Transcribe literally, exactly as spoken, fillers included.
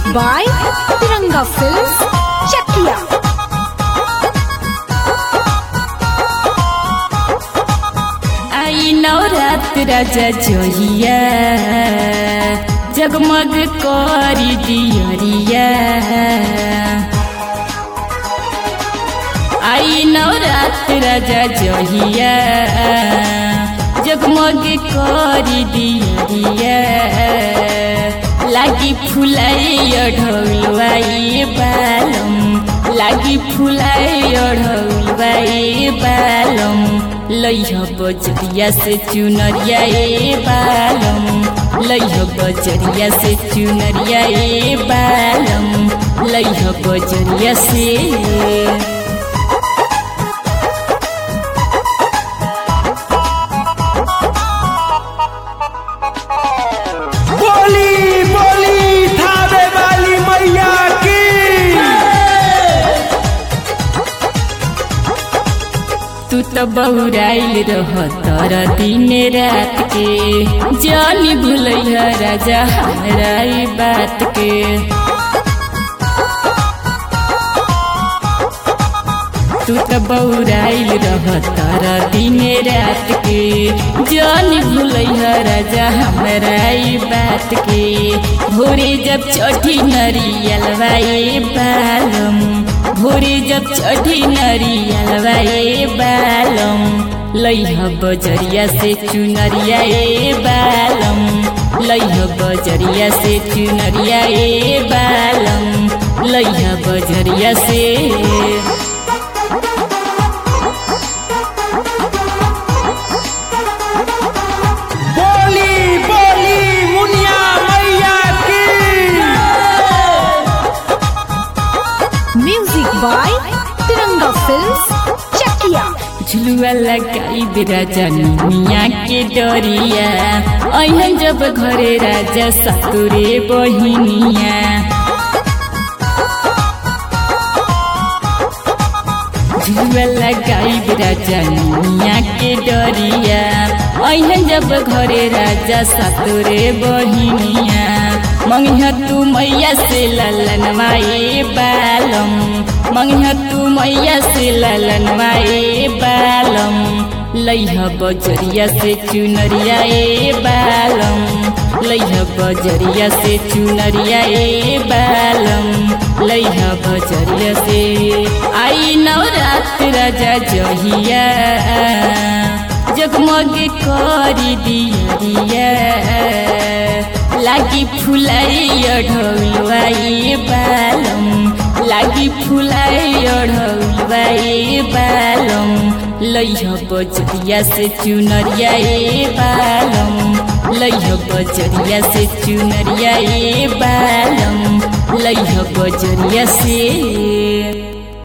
by Tiranga Films, Chakia. आई नवरात राजा जोहिया जगमग करी दियरिया। आई नवरात राजा जोहिया जगमग करी दियरिया। लागी फुलाई ढोलवाई बालम, लागी फुलाई ढोलवाई बालम। लइह बजरिया से चुनरिया ए बालम, लइह बजरिया से चुनरिया ए बालम, लइह बजरिया से। बोली बोली थावे वाली मैया की। तू तो बहुराइल रह तर दिन रात के, जानी भूलैया राजा हमरा ई बात के। तू तो बहुराइल रह तर दिन रात के, जानी भूलैया राजा हमरा ई बात के। भोरे जब चढ़ी नरियलवा ए बालम, भोरे जब चढ़ी नरियलवा ए बालम, लइह बजरिया से चुनरिया ए बालम, लइह बजरिया से चुनरिया ए बालम, लइह बजरिया से। बोली बोली मुनिया मैया की। Music by Tiranga Films, Chakia. झुलुआ लगाई राजा निमिया के डरिया। अहन जब घरे राजा सतुरे बहिनिया। झुलुआ लगाई राजा निमिया के डरिया। अहन जब घरे राजा सतुरे बहिनिया। मंगिया तू मैया से ललनवा ए बालम, मंगिया तू मैया से ललनवा ए बालम, लइह बजरिया से चुनरिया ए बालम, लइह बजरिया से चुनरिया ए बालम, लइह बजरिया से। आई नवरात राजा जोहिया जगमग करी दियरिया। लागी फुलाई ढोलवाई बालम, लागी फुलाई ढोलवाई बालम, लइह बजरिया से चुनरिया ए बालम, लइह बजरिया से चुनरिया ए बालम, लइह बजरिया से।